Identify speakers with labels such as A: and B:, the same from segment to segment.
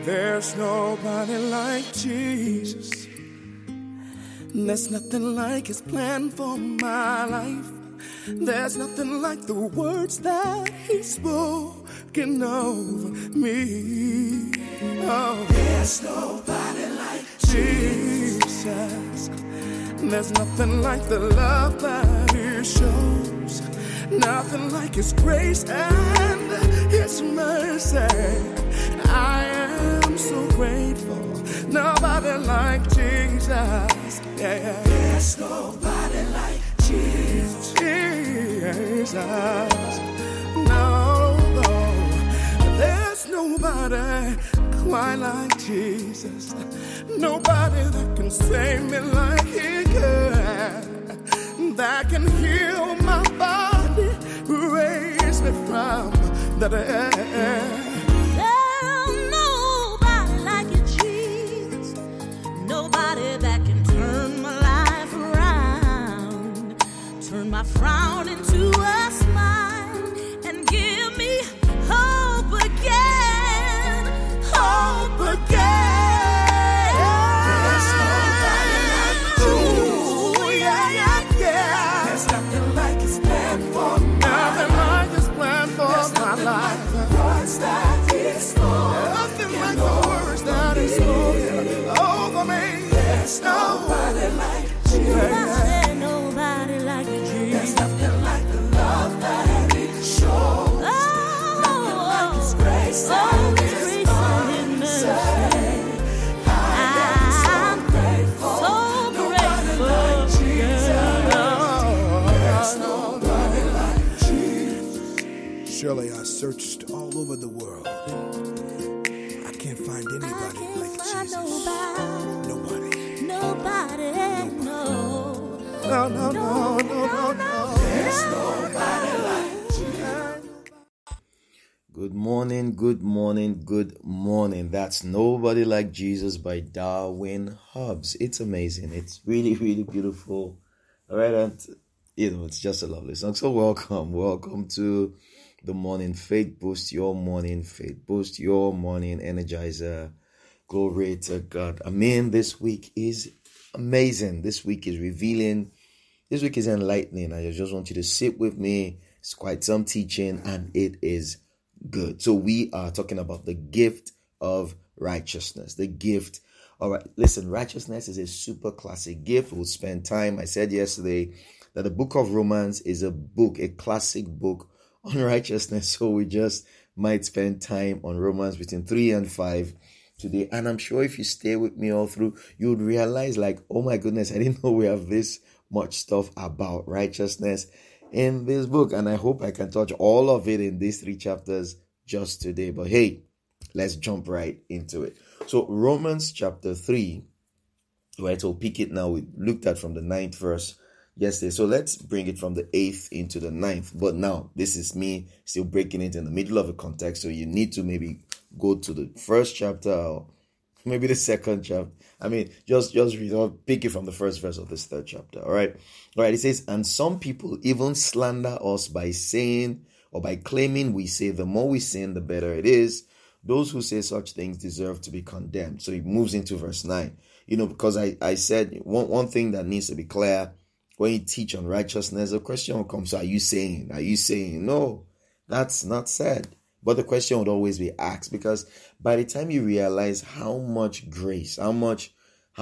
A: There's nobody like Jesus. There's nothing like his plan for my life. There's nothing like the words that he's spoken over me. Oh, there's nobody like Jesus. There's nothing like the love that he shows. Nothing like his grace and his mercy. I am so grateful. Nobody like Jesus. Yeah. There's nobody like Jesus. No, there's nobody quite like Jesus. Nobody that can save me like he can. That can heal my body, raise me from the dead.
B: My frown into a smile and give me hope again, hope again.
A: There's nobody like Jesus. Yeah. There's nothing like his plan for my life. Nothing like his plan for my life. Words that he spoke. Nothing like the words that he spoke over me. There's nobody like Jesus.
B: Nobody like you.
A: There's nothing like the love that he shows. Nothing like his grace and his mercy. I am so grateful. Nobody like Jesus. There's nobody like Jesus. Surely I searched all over the world. I can't find anybody like Jesus. Nobody. No. There's nobody like Jesus.
C: Good morning. That's Nobody Like Jesus by Darwin Hobbs. It's amazing. It's really, really beautiful. All right, and it's just a lovely song. So welcome to the morning faith boost, your morning energizer. Glory to God. This week is amazing. This week is revealing. This week is enlightening. I just want you to sit with me. It's quite some teaching and it is good. So we are talking about the gift of righteousness. The gift. All right. Listen, righteousness is a super classic gift. We'll spend time. I said yesterday that the book of Romans is a classic book on righteousness. So we just might spend time on Romans between 3 and 5 today. And I'm sure if you stay with me all through, you would realize oh my goodness, I didn't know we have this much stuff about righteousness in this book. And I hope I can touch all of it in these 3 chapters just today. But hey, let's jump right into it. So Romans chapter 3, right? So pick it now. We looked at from the 9th verse yesterday. So let's bring it from the 8th into the 9th. But now this is me still breaking it in the middle of a context. So you need to maybe go to the first chapter or maybe the second chapter. Just read or pick it from the first verse of this 3rd chapter. All right. It says, and some people even slander us by saying or by claiming we say the more we sin, the better it is. Those who say such things deserve to be condemned. So he moves into verse 9. Because I said one thing that needs to be clear when you teach on righteousness, the question will come, so are you saying? No, that's not said. But the question would always be asked, because by the time you realize how much grace, how much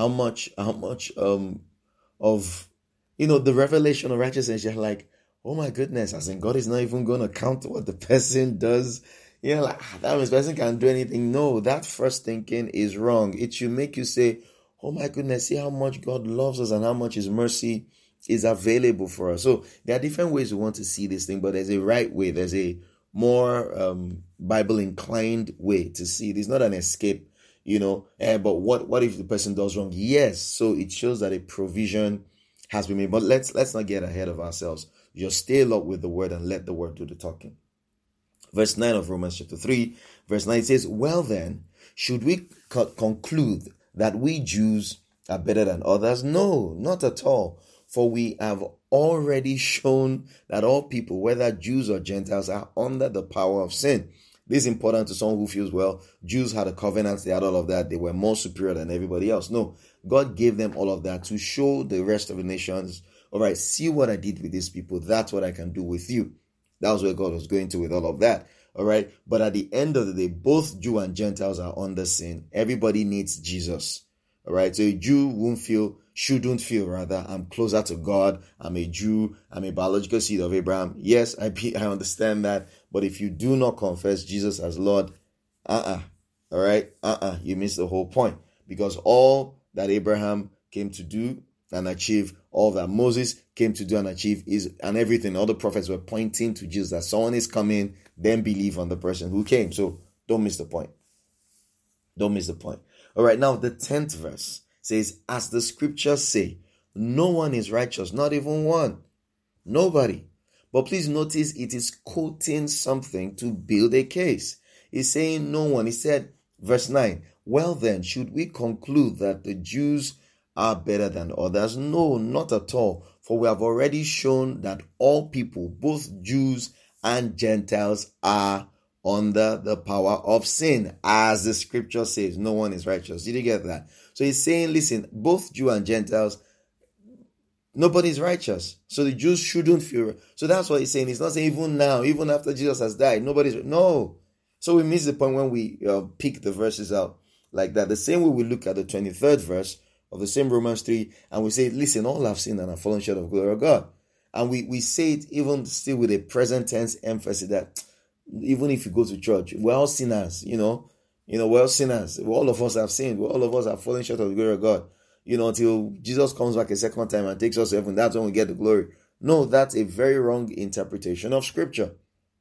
C: of the revelation of righteousness, you're like, oh my goodness, as in God is not even going to count what the person does. That means person can't do anything. No, that first thinking is wrong. It should make you say, oh my goodness, see how much God loves us and how much his mercy is available for us. So there are different ways we want to see this thing, but there's a right way. There's a more Bible-inclined way to see it. It's not an escape, but what if the person does wrong? Yes, so it shows that a provision has been made. But let's not get ahead of ourselves. Just stay locked with the word and let the word do the talking. Verse 9 of Romans chapter 3, verse 9 says, well then, should we conclude that we Jews are better than others? No, not at all. For we have already shown that all people, whether Jews or Gentiles, are under the power of sin. This is important to someone who feels, well, Jews had a covenant, they had all of that, they were more superior than everybody else. No, God gave them all of that to show the rest of the nations, all right, see what I did with these people, that's what I can do with you. That was where God was going to with all of that. All right. But at the end of the day, both Jew and Gentiles are under sin. Everybody needs Jesus. All right. So a Jew shouldn't feel, I'm closer to God. I'm a Jew. I'm a biological seed of Abraham. Yes, I understand that. But if you do not confess Jesus as Lord, all right, you miss the whole point. Because all that Abraham came to do and achieve, all that Moses came to do and achieve and everything, all the prophets were pointing to Jesus, that someone is coming, then believe on the person who came. So don't miss the point. Don't miss the point. All right, now the 10th verse says, as the scriptures say, no one is righteous, not even one. Nobody. But please notice it is quoting something to build a case. It's saying no one. He said, verse 9, well then, should we conclude that the Jews are better than others? No, not at all. For we have already shown that all people, both Jews and Gentiles, are under the power of sin. As the scripture says, no one is righteous. Did you get that? So he's saying, listen, both Jew and Gentiles, nobody's righteous. So the Jews shouldn't feel. So that's what he's saying. He's not saying even now, even after Jesus has died, no. So we miss the point when we pick the verses out like that. The same way we look at the 23rd verse of the same Romans 3, and we say, listen, all have sinned and have fallen short of glory of God. And we say it even still with a present tense emphasis that even if you go to church, we're all sinners, we're all sinners. All of us have sinned. All of us have fallen short of the glory of God. Until Jesus comes back a second time and takes us to heaven, that's when we get the glory. No, that's a very wrong interpretation of scripture.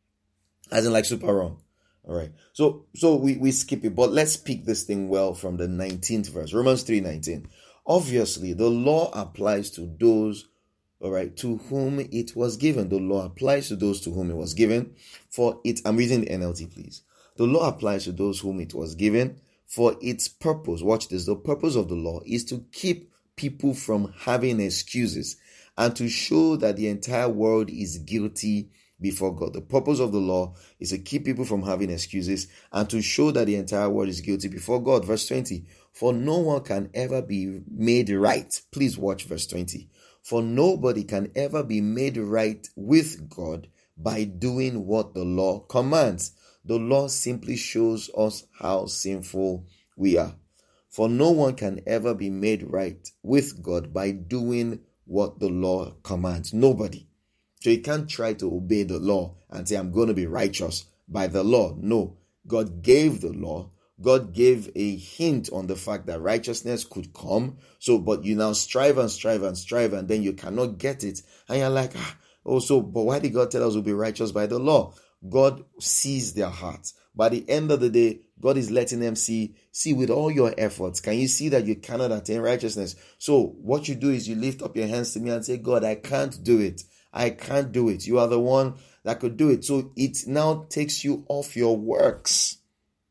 C: As in, like, super wrong. All right. So we skip it, but let's pick this thing well from the 19th verse, Romans 3:19. Obviously, the law applies to those, all right, to whom it was given. The law applies to those to whom it was given. For it, I'm reading the NLT, please. The law applies to those whom it was given for its purpose. Watch this. The purpose of the law is to keep people from having excuses and to show that the entire world is guilty before God. The purpose of the law is to keep people from having excuses and to show that the entire world is guilty before God. Verse 20, for no one can ever be made right. Please watch verse 20. For nobody can ever be made right with God by doing what the law commands. The law simply shows us how sinful we are. For no one can ever be made right with God by doing what the law commands. Nobody. So you can't try to obey the law and say, I'm going to be righteous by the law. No, God gave the law. God gave a hint on the fact that righteousness could come. So, but you now strive, and then you cannot get it. And you're like, but why did God tell us we'll be righteous by the law? God sees their hearts. By the end of the day, God is letting them see with all your efforts, can you see that you cannot attain righteousness? So what you do is you lift up your hands to me and say, God, I can't do it. I can't do it. You are the one that could do it. So it now takes you off your works.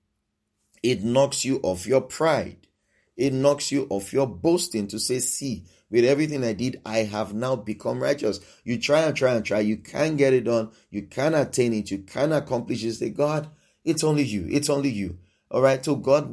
C: It knocks you off your pride. It knocks you off your boasting to say, see, with everything I did, I have now become righteous. You try and try. You can't get it done. You can't attain it. You can't accomplish it. Say, God, it's only you. It's only you. All right. So God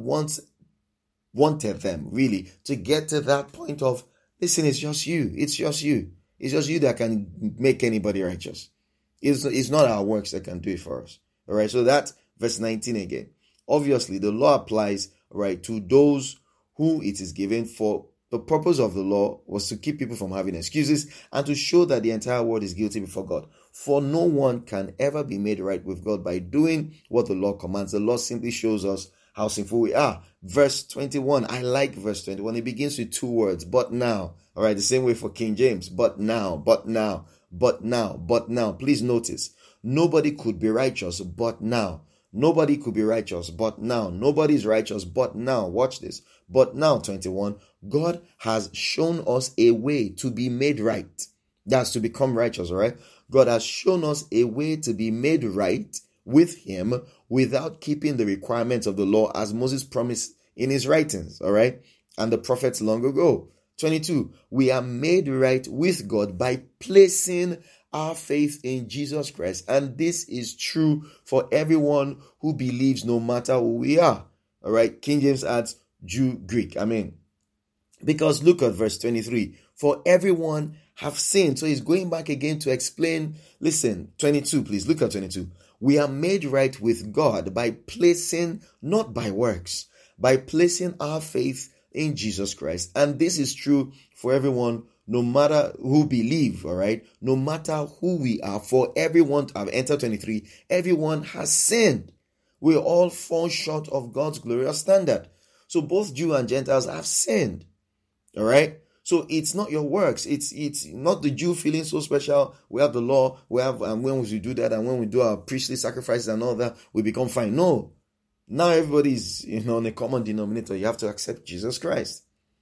C: wanted them really to get to that point of, listen, it's just you. It's just you. It's just you that can make anybody righteous. It's not our works that can do it for us. All right. So that's verse 19 again. Obviously, the law applies, right, to those who it is given for. The purpose of the law was to keep people from having excuses and to show that the entire world is guilty before God. For no one can ever be made right with God by doing what the law commands. The law simply shows us how sinful we are. Verse 21, I like verse 21. It begins with two words, but now. All right, the same way for King James. But now. Please notice, nobody could be righteous but now. Nobody could be righteous but now. Nobody's righteous but now. Watch this. But now, 21, God has shown us a way to be made right. That's to become righteous, all right? God has shown us a way to be made right with him without keeping the requirements of the law as Moses promised in his writings, all right? And the prophets long ago. 22, we are made right with God by placing our faith in Jesus Christ. And this is true for everyone who believes, no matter who we are. All right. King James adds Jew, Greek. Because look at verse 23. For everyone have sinned. So he's going back again to explain. Listen, 22, please. Look at 22. We are made right with God by placing, not by works, by placing our faith in Jesus Christ. And this is true for everyone, no matter who believe, all right? No matter who we are, for everyone, I've entered 23, everyone has sinned. We all fall short of God's glorious standard. So both Jew and Gentiles have sinned, all right? So it's not your works. It's not the Jew feeling so special. We have the law. We have, and when we do that, and when we do our priestly sacrifices and all that, we become fine. No. Now everybody's, on a common denominator. You have to accept Jesus Christ.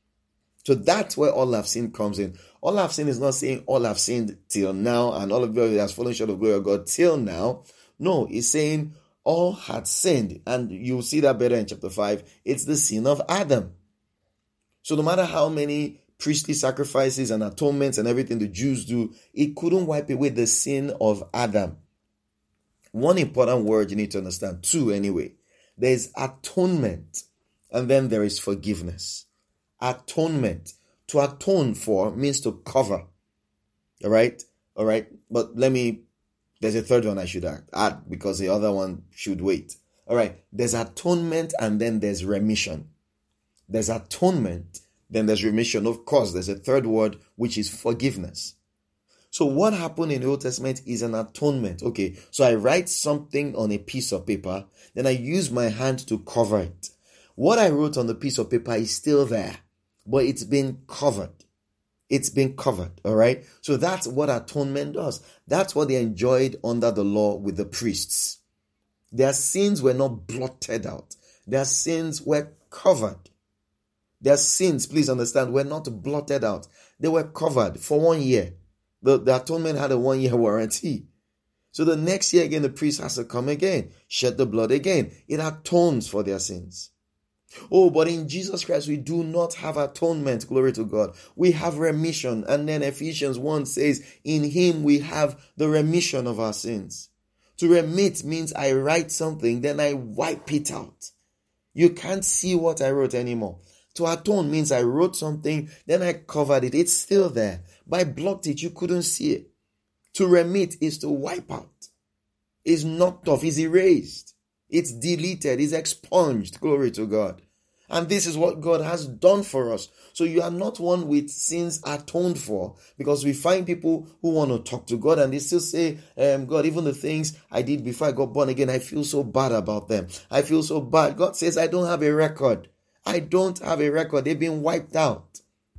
C: So that's where all I've sinned comes in. All I've sinned is not saying all I've sinned till now, and all of you has fallen short of glory of God till now. No, it's saying all had sinned, and you'll see that better in chapter 5. It's the sin of Adam. So no matter how many priestly sacrifices and atonements and everything the Jews do, it couldn't wipe away the sin of Adam. One important word you need to understand, two anyway. There is atonement, and then there is forgiveness. Atonement. To atone for means to cover. All right? But there's a third one I should add because the other one should wait. All right. There's atonement and then there's remission. There's atonement, then there's remission. Of course, there's a third word, which is forgiveness. So what happened in the Old Testament is an atonement. Okay, so I write something on a piece of paper, then I use my hand to cover it. What I wrote on the piece of paper is still there, but it's been covered. It's been covered, all right? So that's what atonement does. That's what they enjoyed under the law with the priests. Their sins were not blotted out. Their sins were covered. Their sins, please understand, were not blotted out. They were covered for 1 year. The atonement had a 1 year warranty. So the next year again, the priest has to come again, shed the blood again. It atones for their sins. Oh, but in Jesus Christ, we do not have atonement. Glory to God. We have remission. And then Ephesians 1 says, in him we have the remission of our sins. To remit means I write something, then I wipe it out. You can't see what I wrote anymore. To atone means I wrote something, then I covered it. It's still there. But I blocked it. You couldn't see it. To remit is to wipe out. It's knocked off. It's erased. It's deleted. It's expunged. Glory to God. And this is what God has done for us. So you are not one with sins atoned for, because we find people who want to talk to God and they still say, God, even the things I did before I got born again, I feel so bad about them. I feel so bad. God says, I don't have a record. I don't have a record. They've been wiped out.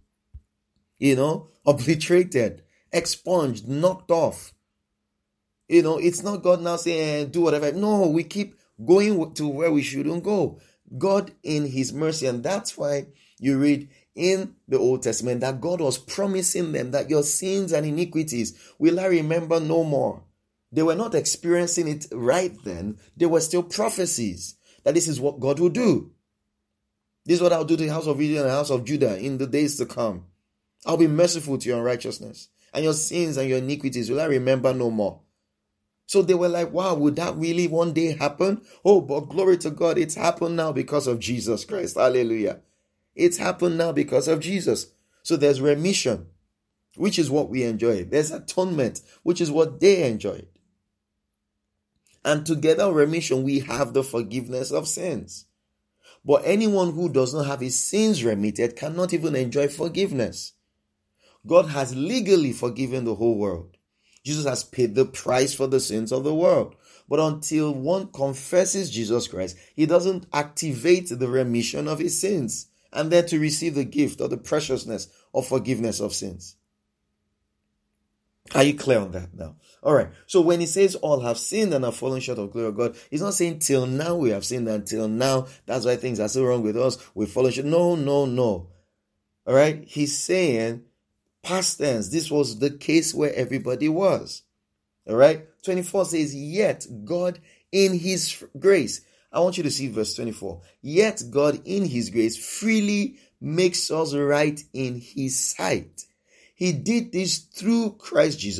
C: Obliterated, expunged, knocked off. It's not God now saying, do whatever. No, we keep going to where we shouldn't go. God in his mercy. And that's why you read in the Old Testament that God was promising them that your sins and iniquities will I remember no more. They were not experiencing it right then. They were still prophecies that this is what God will do. This is what I'll do to the house of Israel and the house of Judah in the days to come. I'll be merciful to your unrighteousness, and your sins and your iniquities will I remember no more. So they were like, wow, would that really one day happen? Oh, but glory to God, it's happened now because of Jesus Christ. Hallelujah. It's happened now because of Jesus. So there's remission, which is what we enjoy. There's atonement, which is what they enjoyed. And together, remission, we have the forgiveness of sins. But anyone who does not have his sins remitted cannot even enjoy forgiveness. God has legally forgiven the whole world. Jesus has paid the price for the sins of the world. But until one confesses Jesus Christ, he doesn't activate the remission of his sins and then to receive the gift or the preciousness of forgiveness of sins. Are you clear on that now? All right. So when he says all have sinned and have fallen short of glory of God, he's not saying till now we have sinned and till now that's why things are so wrong with us. We've fallen short. No. All right. He's saying past tense. This was the case where everybody was. All right. 24 says, yet God in his grace. I want you to see verse 24. Yet God in his grace freely makes us right in his sight. He did this through Christ Jesus,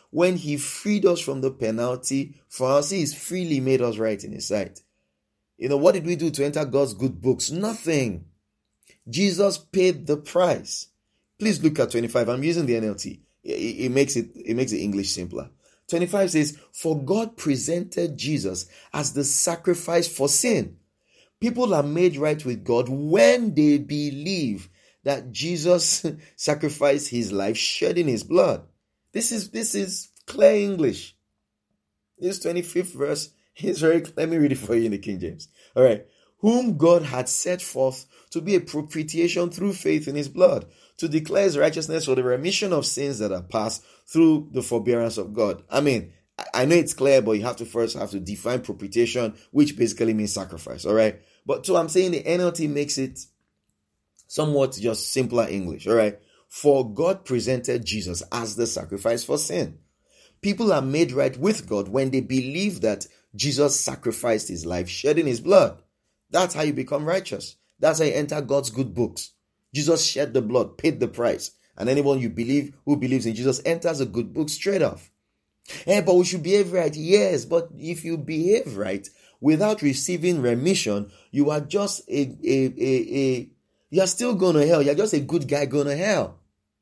C: when he freed us from the penalty for our sins, freely made us right in his sight. What did we do to enter God's good books? Nothing. Jesus paid the price. Please look at 25. I'm using the NLT. It makes the English simpler. 25 says, for God presented Jesus as the sacrifice for sin. People are made right with God when they believe that Jesus sacrificed his life, shedding his blood. This is clear English. This 25th verse is very clear. Let me read it for you in the King James. All right. Whom God had set forth to be a propitiation through faith in his blood, to declare his righteousness for the remission of sins that are past through the forbearance of God. I mean, I know it's clear, but you have to define propitiation, which basically means sacrifice. All right. But so I'm saying the NLT makes it somewhat just simpler English. All right. For God presented Jesus as the sacrifice for sin. People are made right with God when they believe that Jesus sacrificed his life, shedding his blood. That's how you become righteous. That's how you enter God's good books. Jesus shed the blood, paid the price. And anyone who believes in Jesus enters the good book straight off. But we should behave right. Yes, but if you behave right without receiving remission, you are just you are still going to hell. You're just a good guy going to hell.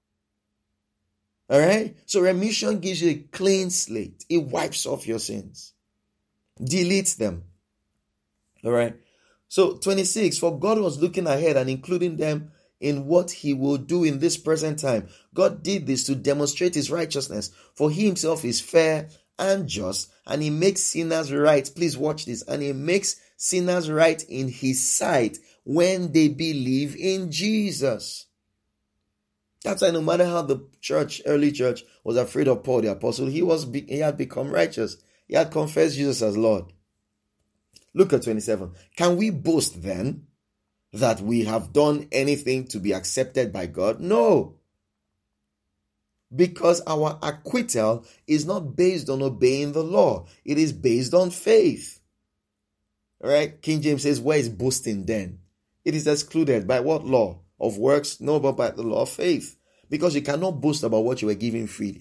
C: All right? So remission gives you a clean slate. It wipes off your sins. Deletes them. All right? So 26, for God was looking ahead and including them in what he will do in this present time. God did this to demonstrate his righteousness, for he himself is fair and just, and he makes sinners right. Please watch this. And he makes sinners right in his sight when they believe in Jesus. That's why no matter how the early church was afraid of Paul the apostle, he had become righteous. He had confessed Jesus as Lord. Look at 27. Can we boast then that we have done anything to be accepted by God? No. Because our acquittal is not based on obeying the law. It is based on faith. All right? King James says, where is boasting then? It is excluded. By what law? Of works? No, but by the law of faith. Because you cannot boast about what you were given freely.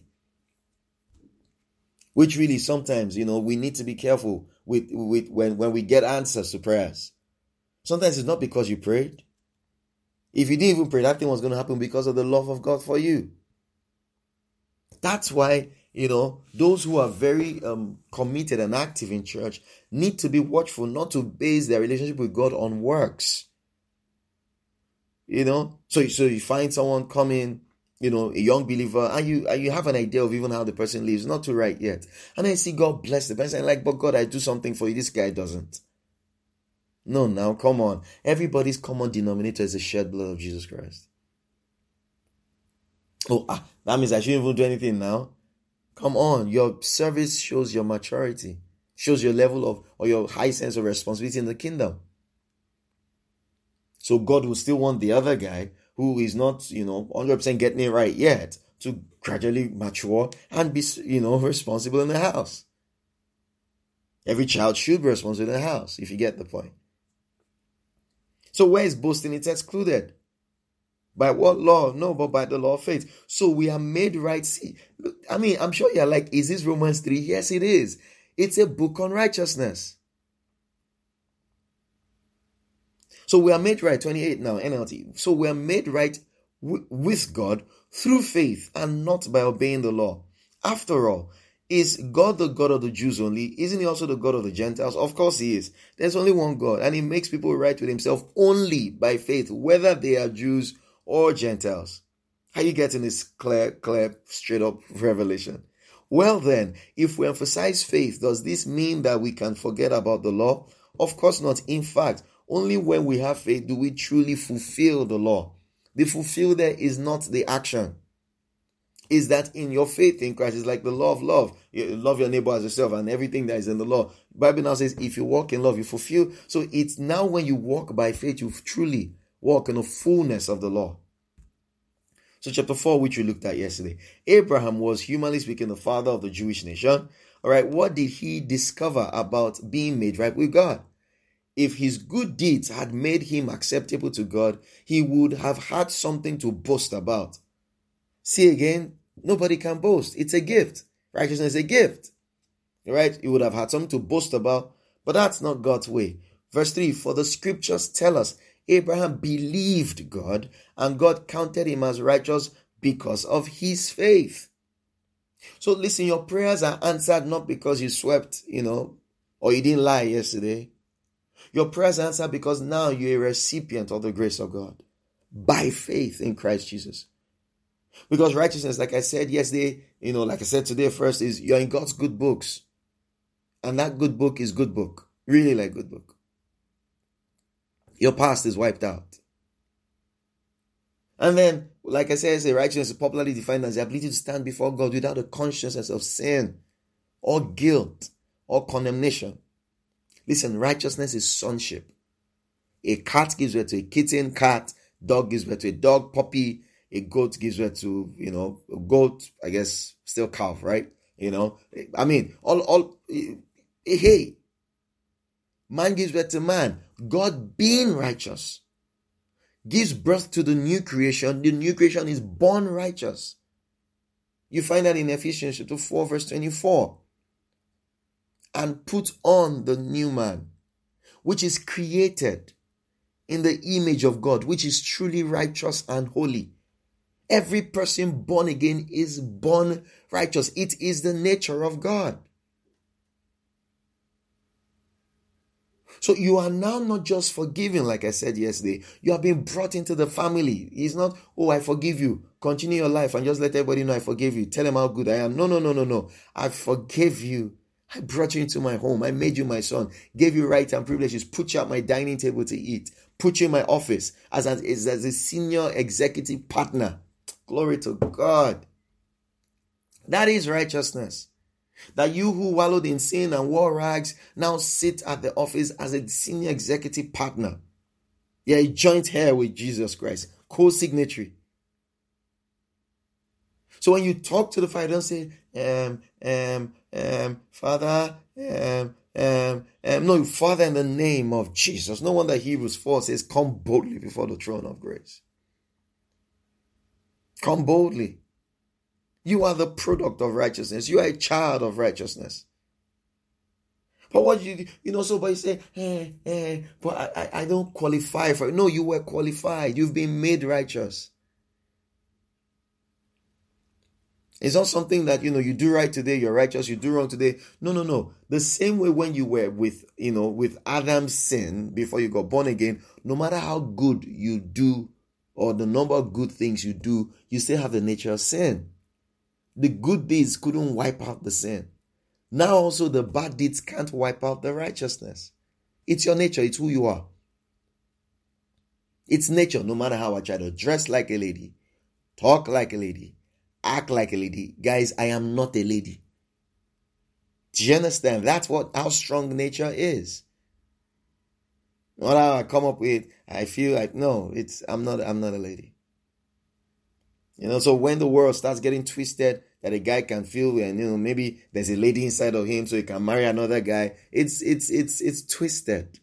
C: Which really sometimes, we need to be careful with when we get answers to prayers. Sometimes it's not because you prayed. If you didn't even pray, that thing was going to happen because of the love of God for you. That's why, those who are very committed and active in church need to be watchful not to base their relationship with God on works. So you find someone coming, a young believer, and you have an idea of even how the person lives, not too right yet. And then you see God bless the person, but God, I do something for you. This guy doesn't. No, now, come on. Everybody's common denominator is the shed blood of Jesus Christ. That means I shouldn't even do anything now. Come on. Your service shows your maturity, shows your level of, or your high sense of responsibility in the kingdom. So God will still want the other guy who is not, 100% getting it right yet to gradually mature and be, responsible in the house. Every child should be responsible in the house, if you get the point. So where is boasting? It's excluded. By what law? No, but by the law of faith. So we are made right. See, I'm sure you're like, is this Romans 3? Yes, it is. It's a book on righteousness. So we are made right, 28 now, NLT. So we are made right with God through faith and not by obeying the law. After all, is God the God of the Jews only? Isn't he also the God of the Gentiles? Of course he is. There's only one God, and he makes people right with himself only by faith, whether they are Jews or Gentiles. How are you getting this clear, straight up revelation? Well then, if we emphasize faith, does this mean that we can forget about the law? Of course not. In fact, only when we have faith do we truly fulfill the law. The fulfill there is not the action. Is that in your faith in Christ is like the law of love. You love your neighbor as yourself and everything that is in the law. The Bible now says if you walk in love, you fulfill. So it's now when you walk by faith, you truly walk in the fullness of the law. So chapter 4, which we looked at yesterday. Abraham was, humanly speaking, the father of the Jewish nation. All right, what did he discover about being made right with God? If his good deeds had made him acceptable to God, he would have had something to boast about. See again, nobody can boast. It's a gift. Righteousness is a gift. Right? You would have had something to boast about, but that's not God's way. Verse 3, for the scriptures tell us Abraham believed God and God counted him as righteous because of his faith. So listen, your prayers are answered not because you swept, or you didn't lie yesterday. Your prayers are answered because now you're a recipient of the grace of God by faith in Christ Jesus. Because righteousness, like I said yesterday, like I said today first, is you're in God's good books. And that good book is good book. Really like good book. Your past is wiped out. And then, like I said, righteousness is popularly defined as the ability to stand before God without a consciousness of sin or guilt or condemnation. Listen, righteousness is sonship. A cat gives birth to a kitten, cat. Dog gives birth to a dog, puppy. A goat gives birth to, a goat, I guess, still calf, right? Hey, man gives birth to man. God being righteous gives birth to the new creation. The new creation is born righteous. You find that in Ephesians chapter 4, verse 24. And put on the new man, which is created in the image of God, which is truly righteous and holy. Every person born again is born righteous. It is the nature of God. So you are now not just forgiven, like I said yesterday. You have been brought into the family. It's not, I forgive you. Continue your life and just let everybody know I forgive you. Tell them how good I am. No. I forgive you. I brought you into my home. I made you my son. Gave you rights and privileges. Put you at my dining table to eat. Put you in my office as a senior executive partner. Glory to God. That is righteousness. That you who wallowed in sin and wore rags now sit at the office as a senior executive partner. You're a joint heir with Jesus Christ. Co-signatory. So when you talk to the Father, don't say, Father, no, Father, in the name of Jesus. No wonder Hebrews 4 says, come boldly before the throne of grace. Come boldly. You are the product of righteousness. You are a child of righteousness. But what but you say, but I don't qualify for it. No, you were qualified. You've been made righteous. It's not something that, you do right today, you're righteous, you do wrong today. No. The same way when you were with Adam's sin before you got born again, no matter how good you do or the number of good things you do, you still have the nature of sin. The good deeds couldn't wipe out the sin. Now also the bad deeds can't wipe out the righteousness. It's your nature. It's who you are. It's nature. No matter how I try to dress like a lady, talk like a lady, act like a lady. Guys, I am not a lady. Do you understand? That's how strong nature is. Not how I come up with, I feel like, no, I'm not a lady. So when the world starts getting twisted, that a guy can feel, and maybe there's a lady inside of him, so he can marry another guy. It's twisted.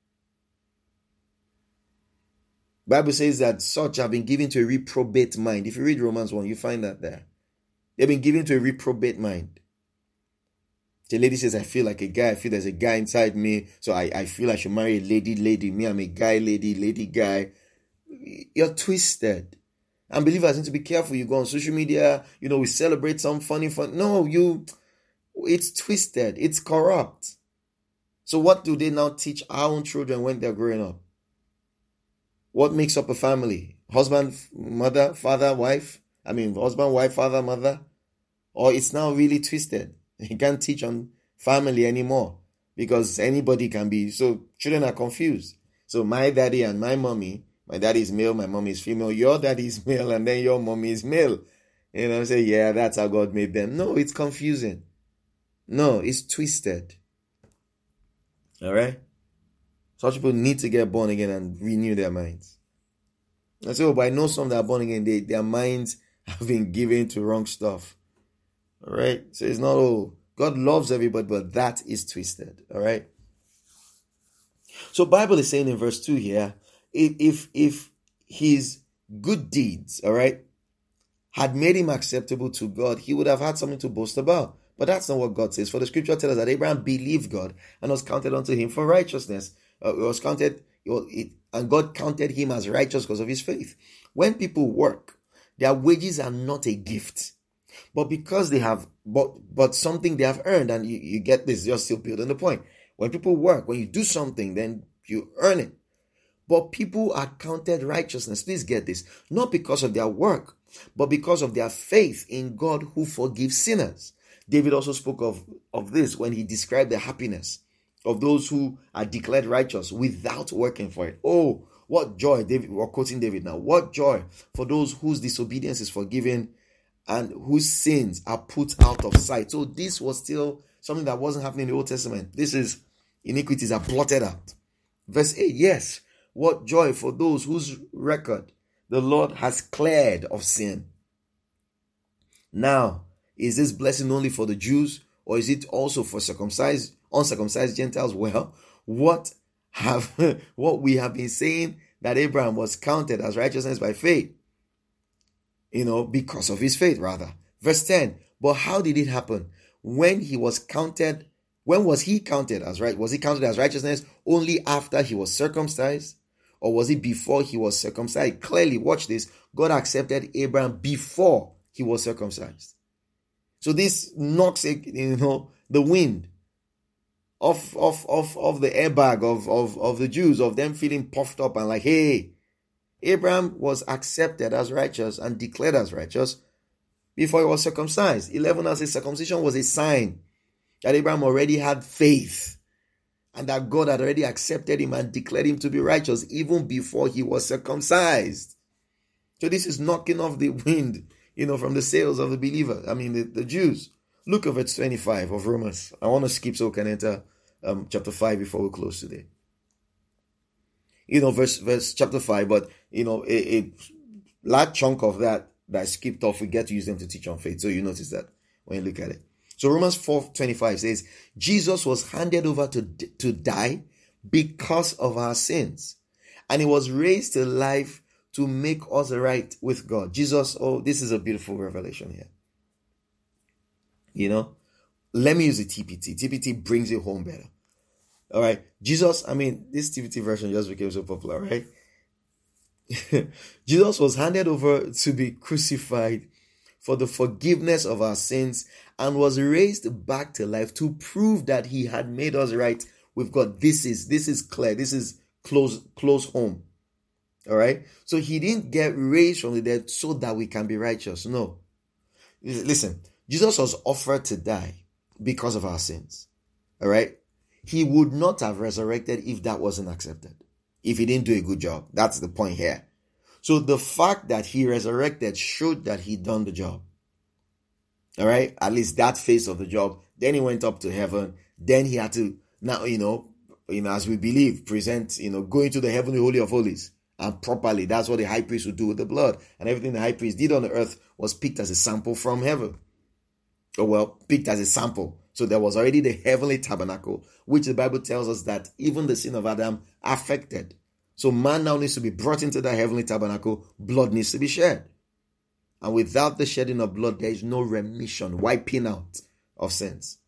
C: Bible says that such have been given to a reprobate mind. If you read Romans 1, you find that there. They've been given to a reprobate mind. The lady says, I feel like a guy. I feel there's a guy inside me, so I feel I should marry a lady. Me, I'm a guy, lady guy. You're twisted. And believers need to be careful. You go on social media, we celebrate some funny fun. No, it's twisted. It's corrupt. So what do they now teach our own children when they're growing up? What makes up a family? Husband, mother, father, wife? Husband, wife, father, mother? Or it's now really twisted. You can't teach on family anymore because anybody can be. So children are confused. So my daddy and my mommy, my daddy is male, my mommy is female, your daddy is male, and then your mommy is male. Say, yeah, that's how God made them. No, it's confusing. No, it's twisted. All right? Such people need to get born again and renew their minds. I say, but I know some that are born again, their minds have been given to wrong stuff. All right? So it's not, God loves everybody, but that is twisted. All right? So Bible is saying in verse 2 here, if his good deeds, all right, had made him acceptable to God, he would have had something to boast about. But that's not what God says. For the scripture tells us that Abraham believed God and was counted unto him for righteousness. And God counted him as righteous because of his faith. When people work, their wages are not a gift, but because they have, but something they have earned. And you get this, you're still building the point. When people work, when you do something, then you earn it. But people are counted righteousness. Please get this. Not because of their work, but because of their faith in God who forgives sinners. David also spoke of this when he described the happiness of those who are declared righteous without working for it. Oh, what joy, David, we're quoting David now. What joy for those whose disobedience is forgiven and whose sins are put out of sight. So this was still something that wasn't happening in the Old Testament. This is iniquities are blotted out. Verse 8, yes, what joy for those whose record the Lord has cleared of sin. Now, is this blessing only for the Jews, or is it also for uncircumcised Gentiles? Well, what we have been saying, that Abraham was counted as righteousness by faith, because of his faith, rather. Verse 10, but how did it happen? When was he counted as right? Was he counted as righteousness only after he was circumcised? Or was it before he was circumcised? Clearly, watch this. God accepted Abraham before he was circumcised. So this knocks, the wind off the airbag of the Jews, of them feeling puffed up and like, hey, Abraham was accepted as righteous and declared as righteous before he was circumcised. 11 now says circumcision was a sign that Abraham already had faith and that God had already accepted him and declared him to be righteous even before he was circumcised. So this is knocking off the wind, from the sails of the believer. The Jews. Look at verse 25 of Romans. I want to skip so we can enter chapter 5 before we close today. Verse chapter 5, but a large chunk of that I skipped off, we get to use them to teach on faith. So you notice that when you look at it. So Romans 4:25 says, Jesus was handed over to die because of our sins, and he was raised to life to make us right with God. Jesus, this is a beautiful revelation here. Let me use the TPT. TPT brings it home better. All right. Jesus, this TPT version just became so popular, right? Jesus was handed over to be crucified for the forgiveness of our sins and was raised back to life to prove that he had made us right with God. This is clear. This is close home. All right. So he didn't get raised from the dead so that we can be righteous. No. Listen, Jesus was offered to die because of our sins. All right. He would not have resurrected if that wasn't accepted. If he didn't do a good job. That's the point here. So the fact that he resurrected showed that he'd done the job. All right. At least that phase of the job. Then he went up to heaven. Then he had to now, as we believe, present, go into the heavenly holy of holies. And properly, that's what the high priest would do with the blood. And everything the high priest did on the earth was picked as a sample from heaven. Picked as a sample. So there was already the heavenly tabernacle, which the Bible tells us that even the sin of Adam affected. So man now needs to be brought into that heavenly tabernacle. Blood needs to be shed. And without the shedding of blood, there is no remission, wiping out of sins.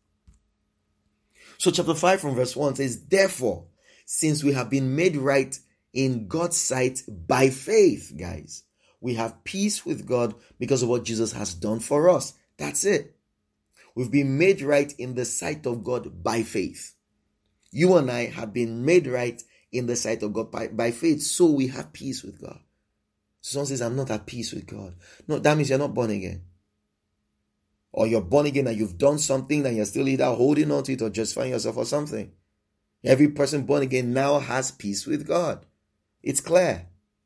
C: So chapter 5 from verse 1 says, therefore, since we have been made right in God's sight by faith, guys, we have peace with God because of what Jesus has done for us. That's it. We've been made right in the sight of God by faith. You and I have been made right in the sight of God by faith. So we have peace with God. So someone says, I'm not at peace with God. No, that means you're not born again. Or you're born again and you've done something and you're still either holding on to it or justifying yourself or something. Every person born again now has peace with God. It's clear.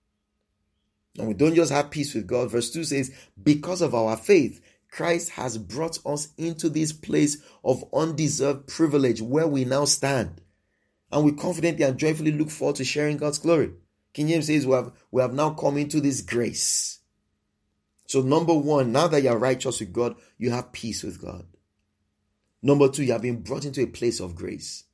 C: And we don't just have peace with God. Verse 2 says, because of our faith, Christ has brought us into this place of undeserved privilege where we now stand. And we confidently and joyfully look forward to sharing God's glory. King James says we have now come into this grace. So number one, now that you're righteous with God, you have peace with God. Number two, you have been brought into a place of grace.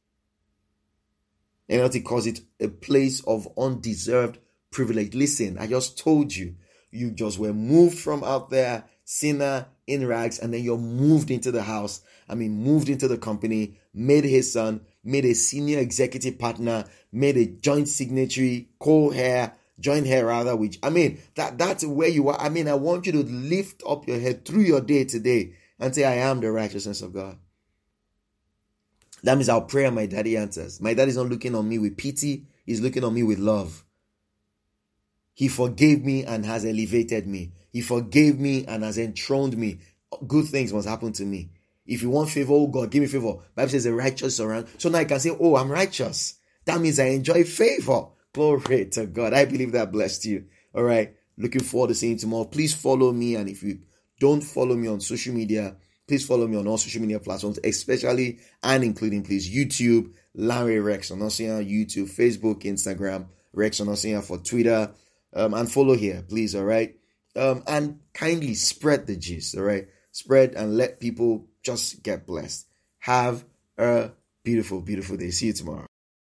C: NLT calls it a place of undeserved privilege. Listen, I just told you, you just were moved from out there sinner in rags, and then you're moved into the house. Moved into the company, made his son, made a senior executive partner, made a joint signatory, joint hair rather, that's where you are. I want you to lift up your head through your day today and say, I am the righteousness of God. That means our prayer, my daddy answers. My daddy's not looking on me with pity. He's looking on me with love. He forgave me and has elevated me. He forgave me and has enthroned me. Good things must happen to me. If you want favor, oh God, give me favor. Bible says the righteous surround. So now I can say, oh, I'm righteous. That means I enjoy favor. Glory to God. I believe that blessed you. All right. Looking forward to seeing you tomorrow. Please follow me. And if you don't follow me on social media, please follow me on all social media platforms, especially and including, please, YouTube, Larry Rex Onosia, YouTube, Facebook, Instagram, Rex Onosia for Twitter, and follow here, please, all right? And kindly spread the gist, all right? Spread and let people just get blessed. Have a beautiful, beautiful day. See you tomorrow.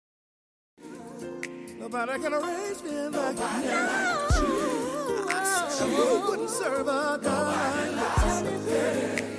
A: Nobody can raise me like you. Who wouldn't serve a God like this?